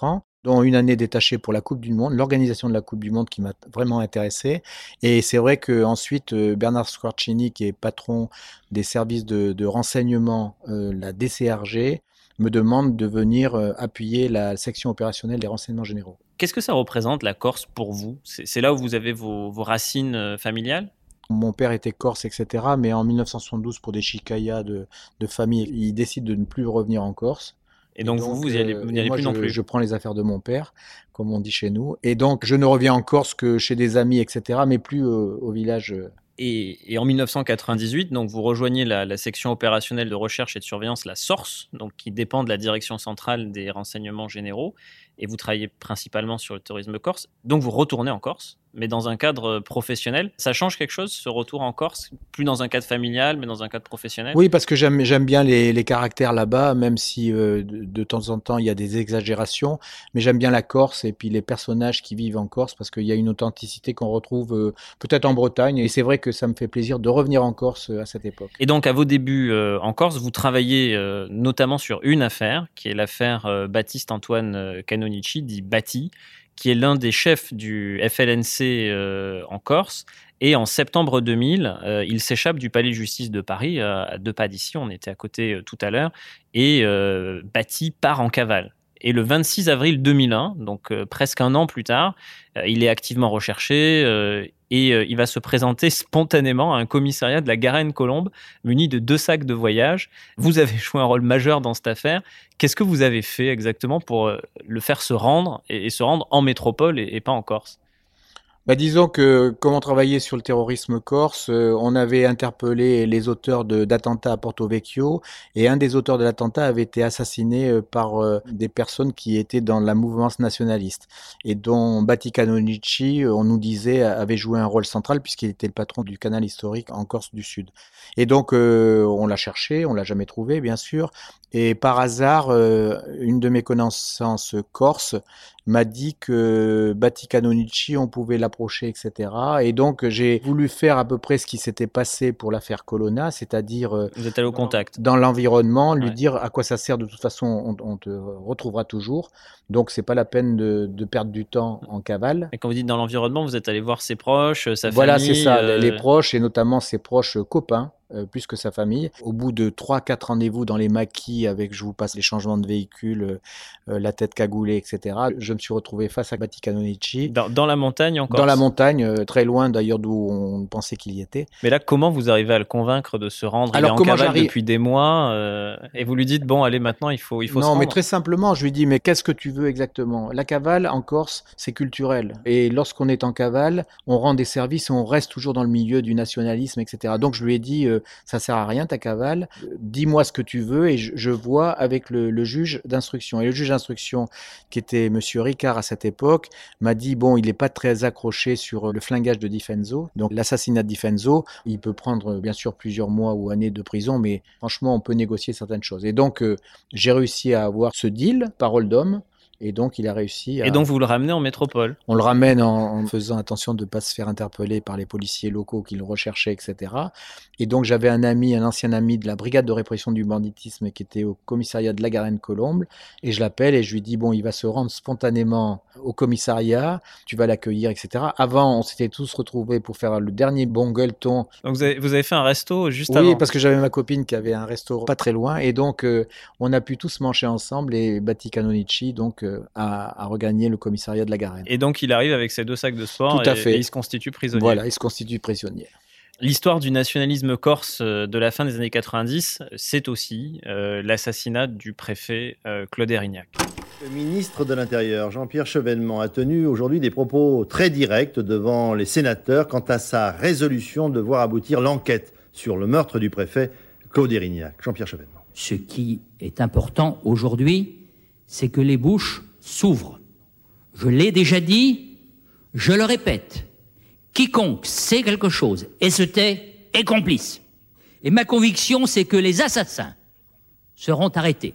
dont une année détachée pour la Coupe du Monde, l'organisation de la Coupe du Monde qui m'a vraiment intéressé. Et c'est vrai qu'ensuite, Bernard Squarcini, qui est patron des services de, de renseignement, euh, la D C R G, me demande de venir euh, appuyer la section opérationnelle des renseignements généraux. Qu'est-ce que ça représente, la Corse, pour vous ? c'est, c'est là où vous avez vos, vos racines euh, familiales ? Mon père était corse, et cetera. Mais en dix-neuf cent soixante-douze, pour des chicayas de, de famille, il décide de ne plus revenir en Corse. Et donc, et donc vous, vous n'y allez, vous n'y allez moi, plus je, non plus. Je prends les affaires de mon père, comme on dit chez nous. Et donc, je ne reviens en Corse que chez des amis, et cetera, mais plus euh, au village. Euh. Et, et en dix-neuf cent quatre-vingt-dix-huit, donc, vous rejoignez la, la section opérationnelle de recherche et de surveillance, la SORS, donc, qui dépend de la direction centrale des renseignements généraux. Et vous travaillez principalement sur le terrorisme corse. Donc, vous retournez en Corse, mais dans un cadre professionnel. Ça change quelque chose, ce retour en Corse ? Plus dans un cadre familial, mais dans un cadre professionnel ? Oui, parce que j'aime, j'aime bien les, les caractères là-bas, même si euh, de, de temps en temps, il y a des exagérations. Mais j'aime bien la Corse et puis les personnages qui vivent en Corse, parce qu'il y a une authenticité qu'on retrouve euh, peut-être en Bretagne. Et c'est vrai que ça me fait plaisir de revenir en Corse euh, à cette époque. Et donc, à vos débuts euh, en Corse, vous travaillez euh, notamment sur une affaire, qui est l'affaire euh, Baptiste-Antoine euh, Canonici, dit Bati, qui est l'un des chefs du F L N C euh, en Corse. Et en septembre deux mille, euh, il s'échappe du palais de justice de Paris, euh, à deux pas d'ici, on était à côté euh, tout à l'heure, et euh, Bati part en cavale. Et le vingt-six avril deux mille un, donc euh, presque un an plus tard, euh, il est activement recherché euh, et euh, il va se présenter spontanément à un commissariat de la Garenne-Colombes muni de deux sacs de voyage. Vous avez joué un rôle majeur dans cette affaire. Qu'est-ce que vous avez fait exactement pour euh, le faire se rendre et, et se rendre en métropole et, et pas en Corse ? Bah, disons que, comme on travaillait sur le terrorisme corse, euh, on avait interpellé les auteurs de, d'attentats à Porto Vecchio, et un des auteurs de l'attentat avait été assassiné euh, par euh, des personnes qui étaient dans la mouvance nationaliste, et dont Bati Canonici, on nous disait, avait joué un rôle central puisqu'il était le patron du canal historique en Corse du Sud. Et donc, euh, on l'a cherché, on l'a jamais trouvé, bien sûr, et par hasard, euh, une de mes connaissances corse m'a dit que Bati Canonici, on pouvait l'approcher, et cetera. Et donc, j'ai voulu faire à peu près ce qui s'était passé pour l'affaire Colonna, c'est-à-dire euh, vous êtes allé au contact dans l'environnement, lui ouais. dire à quoi ça sert. De toute façon, on, on te retrouvera toujours. Donc, c'est pas la peine de, de perdre du temps en cavale. Et quand vous dites dans l'environnement, vous êtes allé voir ses proches, sa voilà, famille. Voilà, c'est ça, euh... les proches et notamment ses proches copains. Euh, plus que sa famille. Au bout de trois quatre rendez-vous dans les maquis avec, je vous passe les changements de véhicules, euh, la tête cagoulée, et cetera, je me suis retrouvé face à Bati Canonici. Dans, dans la montagne encore ? Dans la montagne, euh, très loin d'ailleurs d'où on pensait qu'il y était. Mais là, comment vous arrivez à le convaincre de se rendre ? Alors, il est en comment cavale j'arrive... depuis des mois euh, et vous lui dites, bon, allez, maintenant, il faut, il faut non, se rendre. Non, mais très simplement, je lui dis, mais qu'est-ce que tu veux exactement ? La cavale, en Corse, c'est culturel. Et lorsqu'on est en cavale, on rend des services et on reste toujours dans le milieu du nationalisme, et cetera. Donc, je lui ai dit, euh, ça sert à rien ta cavale, dis-moi ce que tu veux et je, je vois avec le, le juge d'instruction. Et le juge d'instruction, qui était monsieur Ricard à cette époque, m'a dit, bon, il n'est pas très accroché sur le flingage de Di Fenzo, donc l'assassinat de Di Fenzo, il peut prendre bien sûr plusieurs mois ou années de prison, mais franchement, on peut négocier certaines choses. Et donc, euh, j'ai réussi à avoir ce deal, parole d'homme. Et donc, il a réussi à... Et donc, vous le ramenez en métropole ? On le ramène en, en faisant attention de ne pas se faire interpeller par les policiers locaux qui le recherchaient, et cetera. Et donc, j'avais un ami, un ancien ami de la brigade de répression du banditisme qui était au commissariat de la Garenne-Colombes. Et je l'appelle et je lui dis, bon, il va se rendre spontanément au commissariat, tu vas l'accueillir, et cetera. Avant, on s'était tous retrouvés pour faire le dernier bon gueuleton. Donc, vous avez, vous avez fait un resto juste oui, avant ? Oui, parce que j'avais ma copine qui avait un resto pas très loin. Et donc, euh, on a pu tous manger ensemble et Bati Canonici, donc... Euh, À, à regagner le commissariat de la Garenne. Et donc, il arrive avec ses deux sacs de sport Tout à et, fait. et il se constitue prisonnier. Voilà, il se constitue prisonnier. L'histoire du nationalisme corse de la fin des années quatre-vingt-dix, c'est aussi euh, l'assassinat du préfet euh, Claude Érignac. Le ministre de l'Intérieur, Jean-Pierre Chevènement, a tenu aujourd'hui des propos très directs devant les sénateurs quant à sa résolution de voir aboutir l'enquête sur le meurtre du préfet Claude Érignac. Jean-Pierre Chevènement. Ce qui est important aujourd'hui, c'est que les bouches s'ouvrent. Je l'ai déjà dit, je le répète. Quiconque sait quelque chose et se tait est complice. Et ma conviction, c'est que les assassins seront arrêtés.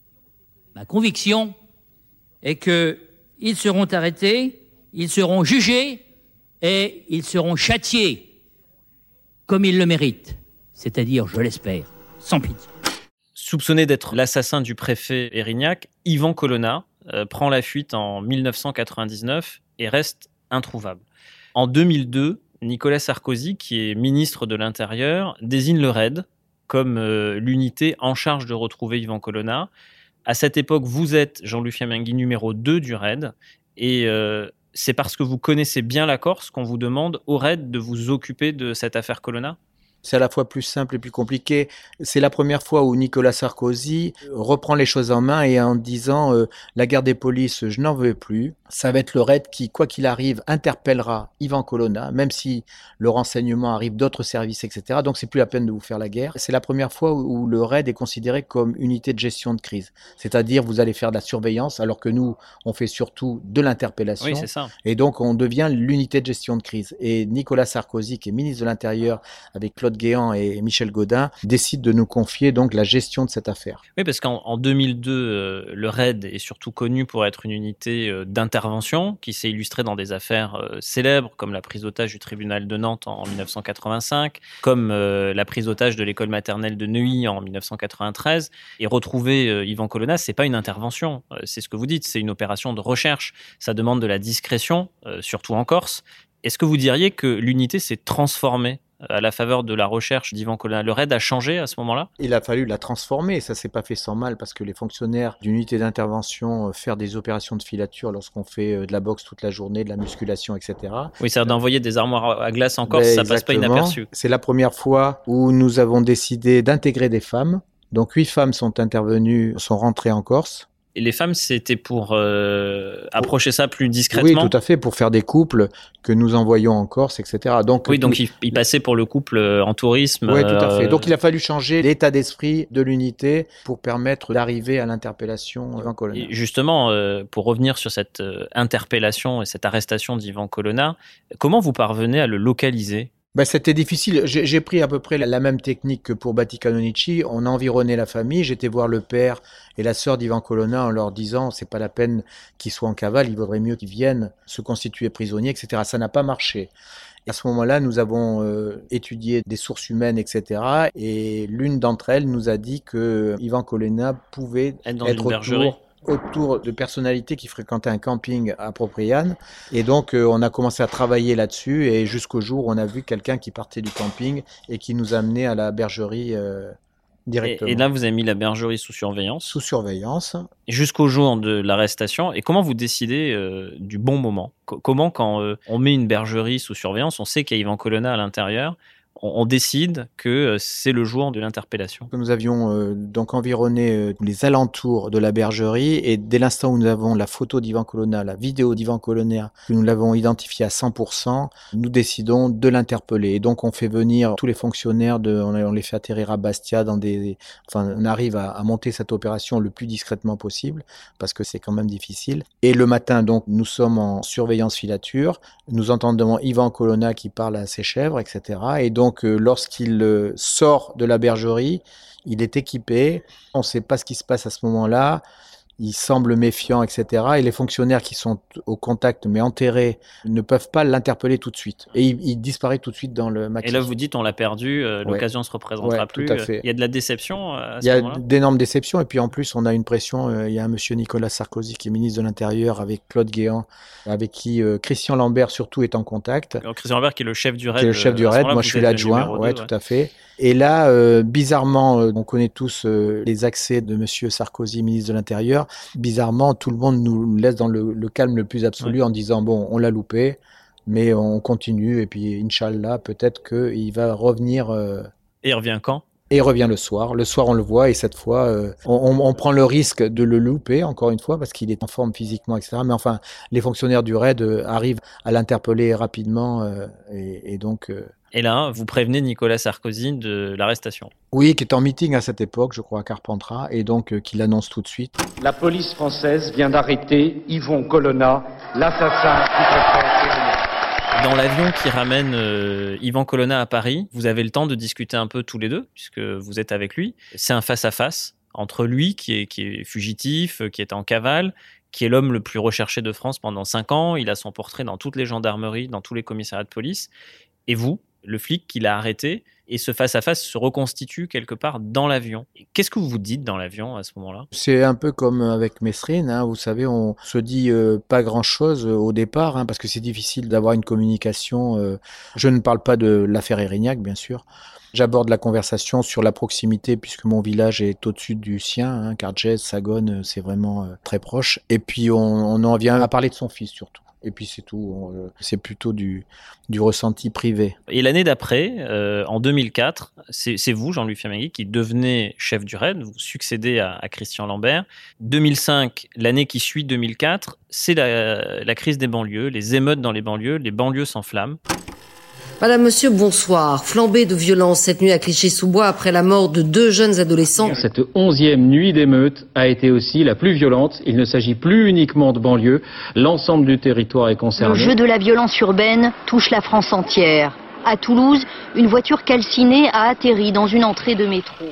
Ma conviction est qu'ils seront arrêtés, ils seront jugés et ils seront châtiés comme ils le méritent. C'est-à-dire, je l'espère, sans pitié. Soupçonné d'être l'assassin du préfet Érignac, Yvan Colonna euh, prend la fuite en dix-neuf cent quatre-vingt-dix-neuf et reste introuvable. En deux mille deux, Nicolas Sarkozy, qui est ministre de l'Intérieur, désigne le RAID comme euh, l'unité en charge de retrouver Yvan Colonna. À cette époque, vous êtes, Jean-Luc Fiamminguy, numéro deux du RAID, et euh, c'est parce que vous connaissez bien la Corse qu'on vous demande au RAID de vous occuper de cette affaire Colonna ? C'est à la fois plus simple et plus compliqué. C'est la première fois où Nicolas Sarkozy reprend les choses en main et en disant euh, la guerre des polices, je n'en veux plus. Ça va être le RAID qui, quoi qu'il arrive, interpellera Yvan Colonna, même si le renseignement arrive d'autres services, et cetera. Donc c'est plus la peine de vous faire la guerre. C'est la première fois où le RAID est considéré comme unité de gestion de crise. C'est-à-dire vous allez faire de la surveillance, alors que nous, on fait surtout de l'interpellation. Oui, c'est ça. Et donc on devient l'unité de gestion de crise. Et Nicolas Sarkozy, qui est ministre de l'Intérieur, avec Claude Guéant et Michel Gaudin, décide de nous confier donc la gestion de cette affaire. Oui, parce qu'en en deux mille deux, euh, le RAID est surtout connu pour être une unité euh, d'intervention qui s'est illustrée dans des affaires euh, célèbres comme la prise d'otage du tribunal de Nantes en, en dix-neuf cent quatre-vingt-cinq, comme euh, la prise d'otage de l'école maternelle de Neuilly en dix-neuf cent quatre-vingt-treize. Et retrouver euh, Yvan Colonna, c'est pas une intervention, euh, c'est ce que vous dites, c'est une opération de recherche. Ça demande de la discrétion, euh, surtout en Corse. Est-ce que vous diriez que l'unité s'est transformée à la faveur de la recherche d'Yvan Colonna? Le RAID a changé à ce moment-là? Il a fallu la transformer, ça s'est pas fait sans mal parce que les fonctionnaires d'une unité d'intervention euh, faire des opérations de filature lorsqu'on fait euh, de la boxe toute la journée, de la musculation, et cetera. Oui, c'est-à-dire d'envoyer des armoires à glace en Corse, Ben, ça passe pas inaperçu. C'est la première fois où nous avons décidé d'intégrer des femmes. Donc huit femmes sont intervenues, sont rentrées en Corse. Et les femmes, c'était pour euh, approcher ça plus discrètement? Oui, tout à fait, pour faire des couples que nous envoyons en Corse, et cetera. Donc, oui, donc tout... il, il passait pour le couple en tourisme. Oui, tout à fait. Euh... Donc il a fallu changer l'état d'esprit de l'unité pour permettre d'arriver à l'interpellation d'Yvan Colonna. Et justement, euh, pour revenir sur cette euh, interpellation et cette arrestation d'Yvan Colonna, comment vous parvenez à le localiser? Ben, c'était difficile. J'ai, j'ai pris à peu près la, la même technique que pour Bati Canonici. On a environné la famille. J'étais voir le père et la sœur d'Yvan Colonna en leur disant c'est pas la peine qu'ils soient en cavale, il vaudrait mieux qu'ils viennent se constituer prisonniers, et cetera. Ça n'a pas marché. À ce moment-là, nous avons euh, étudié des sources humaines, et cetera. Et l'une d'entre elles nous a dit que Yvan Colonna pouvait être dans être une bergerie. Autour, autour de personnalités qui fréquentaient un camping à Propriane. Et donc, euh, on a commencé à travailler là-dessus et jusqu'au jour où on a vu quelqu'un qui partait du camping et qui nous amenait à la bergerie euh, directement. Et, et là, vous avez mis la bergerie sous surveillance? Sous surveillance. Jusqu'au jour de l'arrestation. Et comment vous décidez euh, du bon moment? C- Comment, quand euh, on met une bergerie sous surveillance, on sait qu'il y a Yvan Colonna à l'intérieur, on décide que c'est le jour de l'interpellation? Nous avions euh, donc environné euh, les alentours de la bergerie et dès l'instant où nous avons la photo d'Yvan Colonna, la vidéo d'Yvan Colonna, que nous l'avons identifié à cent pour cent, nous décidons de l'interpeller. Et donc on fait venir tous les fonctionnaires, de, on, on les fait atterrir à Bastia, dans des, enfin on arrive à, à monter cette opération le plus discrètement possible parce que c'est quand même difficile. Et le matin donc nous sommes en surveillance filature, nous entendons Yvan Colonna qui parle à ses chèvres, et cetera. Et donc Donc, euh, lorsqu'il euh, sort de la bergerie, il est équipé. On ne sait pas ce qui se passe à ce moment-là. Il semble méfiant, et cetera. Et les fonctionnaires qui sont au contact, mais enterrés, ne peuvent pas l'interpeller tout de suite. Et il, il disparaît tout de suite dans le maquis. Et là, vous dites, on l'a perdu, euh, l'occasion ne se représentera ouais, plus. Tout à fait. Il y a de la déception à ce Il y a moment-là? d'énormes déceptions. Et puis en plus, on a une pression. Euh, il y a un monsieur Nicolas Sarkozy qui est ministre de l'Intérieur avec Claude Guéant, avec qui euh, Christian Lambert surtout est en contact. Alors, Christian Lambert qui est le chef du RAID. Qui est le chef du RAID. Moi, je suis l'adjoint. Ouais, ouais, tout à fait. Et là, euh, bizarrement, euh, on connaît tous euh, les accès de monsieur Sarkozy, ministre de l'Intérieur. Bizarrement, tout le monde nous laisse dans le, le calme le plus absolu, ouais, en disant bon, on l'a loupé, mais on continue et puis Inch'Allah, peut-être qu'il va revenir. Euh... Et il revient quand? Et il revient le soir. Le soir, on le voit et cette fois, euh, on, on prend le risque de le louper encore une fois parce qu'il est en forme physiquement, et cetera. Mais enfin, les fonctionnaires du RAID euh, arrivent à l'interpeller rapidement euh, et, et donc. Euh... Et là, vous prévenez Nicolas Sarkozy de l'arrestation? Oui, qui est en meeting à cette époque, je crois, à Carpentras, et donc euh, qui l'annonce tout de suite. La police française vient d'arrêter Yvan Colonna, l'assassin du préfet. Dans l'avion qui ramène euh, Yvan Colonna à Paris, vous avez le temps de discuter un peu tous les deux, puisque vous êtes avec lui. C'est un face-à-face entre lui, qui est, qui est fugitif, qui est en cavale, qui est l'homme le plus recherché de France pendant cinq ans. Il a son portrait dans toutes les gendarmeries, dans tous les commissariats de police. Et vous, le flic qui l'a arrêté, et ce face-à-face se reconstitue quelque part dans l'avion. Qu'est-ce que vous vous dites dans l'avion à ce moment-là ? C'est un peu comme avec Mesrine, hein, vous savez, on se dit euh, pas grand-chose au départ, hein, parce que c'est difficile d'avoir une communication. Euh, je ne parle pas de l'affaire Erignac, bien sûr. J'aborde la conversation sur la proximité, puisque mon village est au-dessus du sien, hein, Cargès, Sagone, c'est vraiment euh, très proche. Et puis on, on en vient à parler de son fils surtout. Et puis c'est tout, euh, c'est plutôt du, du ressenti privé. Et l'année d'après, euh, en deux mille quatre, c'est, c'est vous, Jean-Louis Fiamminguy, qui devenez chef du R A I D, vous succédez à, à Christian Lambert. deux mille cinq, l'année qui suit deux mille quatre, c'est la, la crise des banlieues, les émeutes dans les banlieues, les banlieues s'enflamment. Madame, monsieur, bonsoir. Flambée de violence cette nuit à Clichy-sous-Bois après la mort de deux jeunes adolescents. Cette onzième nuit d'émeute a été aussi la plus violente. Il ne s'agit plus uniquement de banlieue. L'ensemble du territoire est concerné. Le jeu de la violence urbaine touche la France entière. À Toulouse, une voiture calcinée a atterri dans une entrée de métro.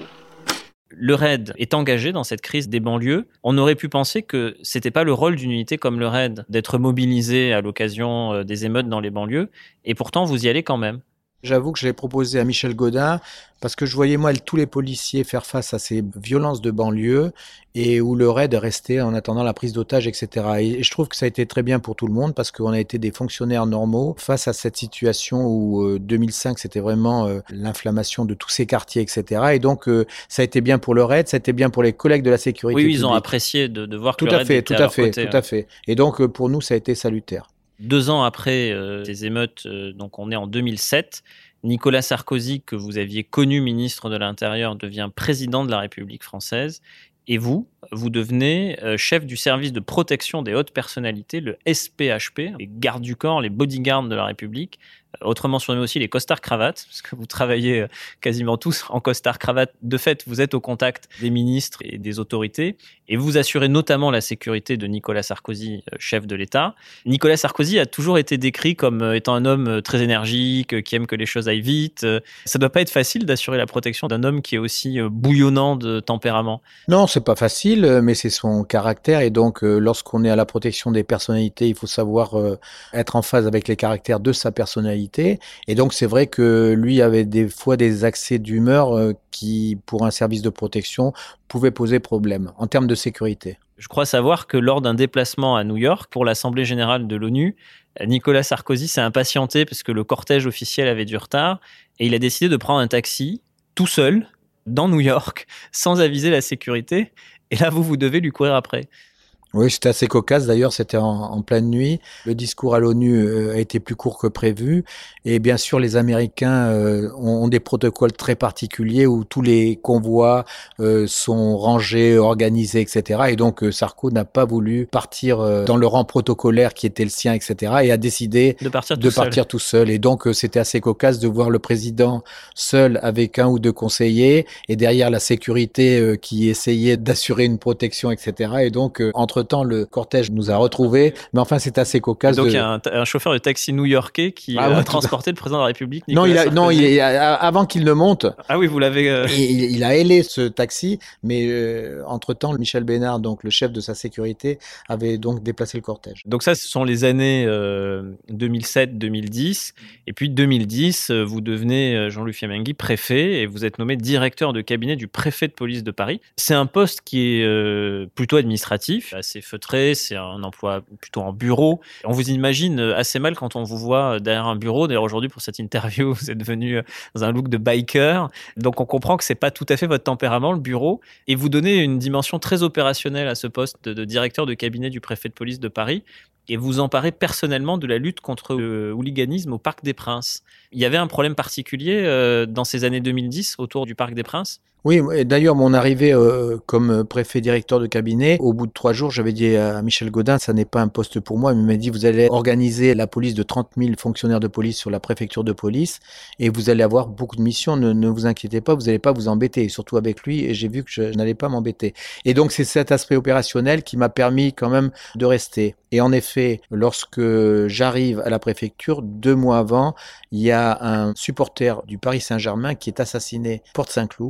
Le R A I D est engagé dans cette crise des banlieues. On aurait pu penser que c'était pas le rôle d'une unité comme le R A I D d'être mobilisé à l'occasion des émeutes dans les banlieues, et pourtant vous y allez quand même. J'avoue que je l'ai proposé à Michel Gaudin parce que je voyais moi tous les policiers faire face à ces violences de banlieue et où le R A I D restait en attendant la prise d'otages, et cetera. Et je trouve que ça a été très bien pour tout le monde parce qu'on a été des fonctionnaires normaux face à cette situation où euh, deux mille cinq c'était vraiment euh, l'inflammation de tous ces quartiers, et cetera. Et donc euh, ça a été bien pour le R A I D, ça a été bien pour les collègues de la sécurité oui, publique. ils ont apprécié de, de voir que tout le R A I D à fait, était tout à à leur fait, côté. tout à fait. Et donc euh, pour nous ça a été salutaire. Deux ans après euh, ces émeutes, euh, donc on est en deux mille sept. Nicolas Sarkozy, que vous aviez connu ministre de l'Intérieur, devient président de la République française. Et vous, vous devenez euh, chef du service de protection des hautes personnalités, le S P H P, les gardes du corps, les bodyguards de la République, euh, autrement surnommés aussi les costards-cravates, parce que vous travaillez euh, quasiment tous en costard-cravate. De fait, vous êtes au contact des ministres et des autorités, et vous assurez notamment la sécurité de Nicolas Sarkozy, euh, chef de l'État. Nicolas Sarkozy a toujours été décrit comme euh, étant un homme euh, très énergique, euh, qui aime que les choses aillent vite. Euh, ça doit pas être facile d'assurer la protection d'un homme qui est aussi euh, bouillonnant de tempérament. Non, c'est pas facile, mais c'est son caractère. Et donc, euh, lorsqu'on est à la protection des personnalités, il faut savoir euh, être en phase avec les caractères de sa personnalité. Et donc, c'est vrai que lui avait des fois des accès d'humeur euh, qui, pour un service de protection, pouvaient poser problème en termes de sécurité. Je crois savoir que lors d'un déplacement à New York pour l'Assemblée générale de l'ONU, Nicolas Sarkozy s'est impatienté parce que le cortège officiel avait du retard et il a décidé de prendre un taxi tout seul dans New York sans aviser la sécurité. Et là, vous, vous devez lui courir après. Oui, c'était assez cocasse. D'ailleurs, c'était en, en pleine nuit. Le discours à l'ONU euh, a été plus court que prévu. Et bien sûr, les Américains euh, ont, ont des protocoles très particuliers où tous les convois euh, sont rangés, organisés, et cetera. Et donc, euh, Sarko n'a pas voulu partir euh, dans le rang protocolaire qui était le sien, et cetera. Et a décidé de partir tout de seul. Partir tout seul. Et donc, euh, c'était assez cocasse de voir le président seul avec un ou deux conseillers et derrière la sécurité euh, qui essayait d'assurer une protection, et cetera. Et donc, euh, entre temps, le cortège nous a retrouvés, mais enfin, c'est assez cocasse. Donc, de... il y a un, un chauffeur de taxi new-yorkais qui ah, ouais, a transporté le président de la République, Nicolas Non, il a, Sarkozy. non il est, avant qu'il ne monte. Ah oui, vous l'avez. Euh... Il, il a ailé ce taxi, mais euh, entre-temps, Michel Bénard, donc le chef de sa sécurité, avait donc déplacé le cortège. Donc ça, ce sont les années euh, deux mille sept deux mille dix. Et puis deux mille dix, vous devenez, Jean-Louis Fiamminguy, préfet et vous êtes nommé directeur de cabinet du préfet de police de Paris. C'est un poste qui est euh, plutôt administratif, assez feutré, c'est un emploi plutôt en bureau. On vous imagine assez mal quand on vous voit derrière un bureau. D'ailleurs, aujourd'hui, pour cette interview, vous êtes venu dans un look de biker. Donc, on comprend que c'est pas tout à fait votre tempérament, le bureau. Et vous donnez une dimension très opérationnelle à ce poste de, de directeur de cabinet du préfet de police de Paris. Et vous emparez personnellement de la lutte contre le hooliganisme au Parc des Princes. Il y avait un problème particulier euh, dans ces années deux mille dix autour du Parc des Princes ? Oui, et d'ailleurs, mon arrivée euh, comme préfet directeur de cabinet, au bout de trois jours, j'avais dit à Michel Gaudin, ça n'est pas un poste pour moi. Il m'a dit, vous allez organiser la police de trente mille fonctionnaires de police sur la préfecture de police et vous allez avoir beaucoup de missions. Ne, ne vous inquiétez pas, vous n'allez pas vous embêter, surtout avec lui. Et j'ai vu que je, je n'allais pas m'embêter. Et donc, c'est cet aspect opérationnel qui m'a permis quand même de rester. Et en effet, lorsque j'arrive à la préfecture, deux mois avant, il y a un supporter du Paris Saint-Germain qui est assassiné porte Saint-Cloud. Et donc,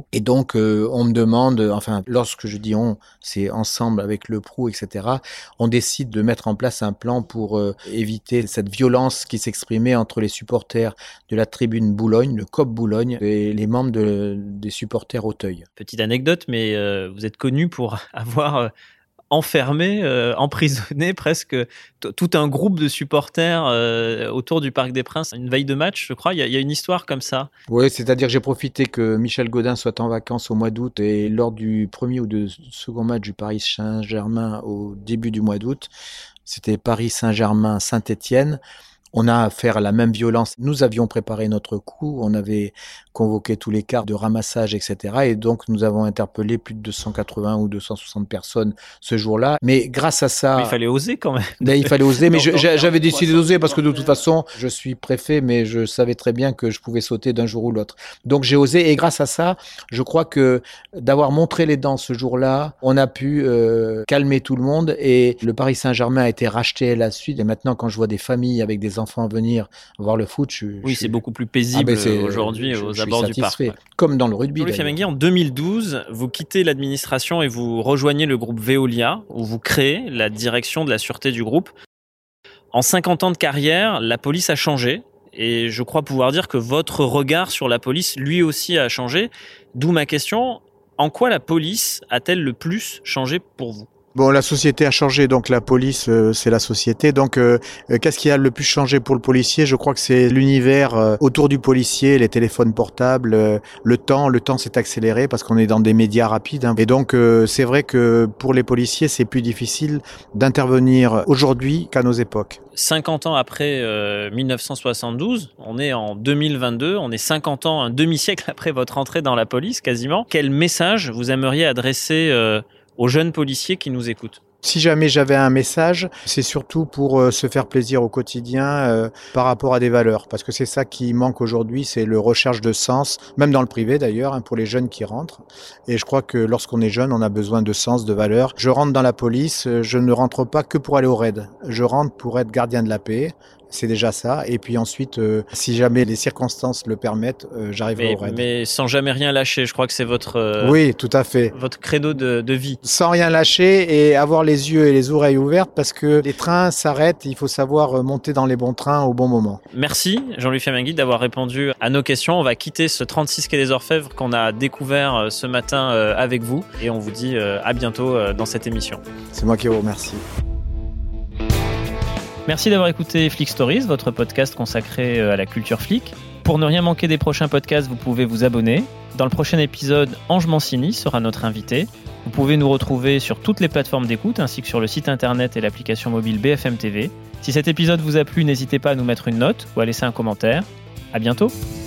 donc, euh, on me demande, enfin, lorsque je dis on, c'est ensemble avec le P R O, et cetera, on décide de mettre en place un plan pour euh, éviter cette violence qui s'exprimait entre les supporters de la tribune Boulogne, le C O P Boulogne, et les membres de, des supporters Auteuil. Petite anecdote, mais euh, vous êtes connu pour avoir... Euh... enfermé, euh, emprisonné presque t- tout un groupe de supporters euh, autour du Parc des Princes. Une veille de match, je crois, il y, y a une histoire comme ça. Oui, c'est-à-dire que j'ai profité que Michel Gaudin soit en vacances au mois d'août et lors du premier ou du second match du Paris Saint-Germain au début du mois d'août, c'était Paris Saint-Germain-Saint-Étienne. On a affaire à la même violence. Nous avions préparé notre coup, on avait convoqué tous les quarts de ramassage, et cetera. Et donc, nous avons interpellé plus de deux cent quatre-vingts ou deux cent soixante personnes ce jour-là. Mais grâce à ça... Mais il fallait oser quand même. Ben, il fallait oser, mais je, j'avais décidé d'oser parce que de toute façon, je suis préfet, mais je savais très bien que je pouvais sauter d'un jour ou l'autre. Donc, j'ai osé et grâce à ça, je crois que d'avoir montré les dents ce jour-là, on a pu euh, calmer tout le monde et le Paris Saint-Germain a été racheté à la suite. Et maintenant, quand je vois des familles avec des enfants venir voir le foot, je, oui, je, c'est beaucoup plus paisible ah ben aujourd'hui je, aux je abords du parc. Ouais. Comme dans le rugby. Jean-Louis Fermengui, en deux mille douze, vous quittez l'administration et vous rejoignez le groupe Veolia, où vous créez la direction de la sûreté du groupe. En cinquante ans de carrière, la police a changé et je crois pouvoir dire que votre regard sur la police, lui aussi, a changé. D'où ma question, en quoi la police a-t-elle le plus changé pour vous ? Bon, la société a changé, donc la police, euh, c'est la société. Donc, euh, qu'est-ce qui a le plus changé pour le policier ? Je crois que c'est l'univers euh, autour du policier, les téléphones portables, euh, le temps. Le temps s'est accéléré parce qu'on est dans des médias rapides. Hein. Et donc, euh, c'est vrai que pour les policiers, c'est plus difficile d'intervenir aujourd'hui qu'à nos époques. cinquante ans après euh, dix-neuf cent soixante-douze, on est en deux mille vingt-deux, on est cinquante ans, un demi-siècle après votre entrée dans la police, quasiment. Quel message vous aimeriez adresser euh, aux jeunes policiers qui nous écoutent ? Si jamais j'avais un message, c'est surtout pour euh, se faire plaisir au quotidien euh, par rapport à des valeurs. Parce que c'est ça qui manque aujourd'hui, c'est le recherche de sens, même dans le privé d'ailleurs, hein, pour les jeunes qui rentrent. Et je crois que lorsqu'on est jeune, on a besoin de sens, de valeurs. Je rentre dans la police, je ne rentre pas que pour aller au raid. Je rentre pour être gardien de la paix. C'est déjà ça. Et puis ensuite, euh, si jamais les circonstances le permettent, euh, j'arriverai mais, au raid. Mais sans jamais rien lâcher, je crois que c'est votre... Euh, oui, tout à fait. Votre credo de, de vie. Sans rien lâcher et avoir les yeux et les oreilles ouvertes parce que les trains s'arrêtent, il faut savoir monter dans les bons trains au bon moment. Merci Jean-Louis Fermengui d'avoir répondu à nos questions. On va quitter ce trente-six quai des Orfèvres qu'on a découvert ce matin avec vous et on vous dit à bientôt dans cette émission. C'est moi qui vous remercie. Merci d'avoir écouté Flick Stories, votre podcast consacré à la culture flic. Pour ne rien manquer des prochains podcasts, vous pouvez vous abonner. Dans le prochain épisode, Ange Mancini sera notre invité. Vous pouvez nous retrouver sur toutes les plateformes d'écoute ainsi que sur le site internet et l'application mobile B F M T V. Si cet épisode vous a plu, n'hésitez pas à nous mettre une note ou à laisser un commentaire. À bientôt.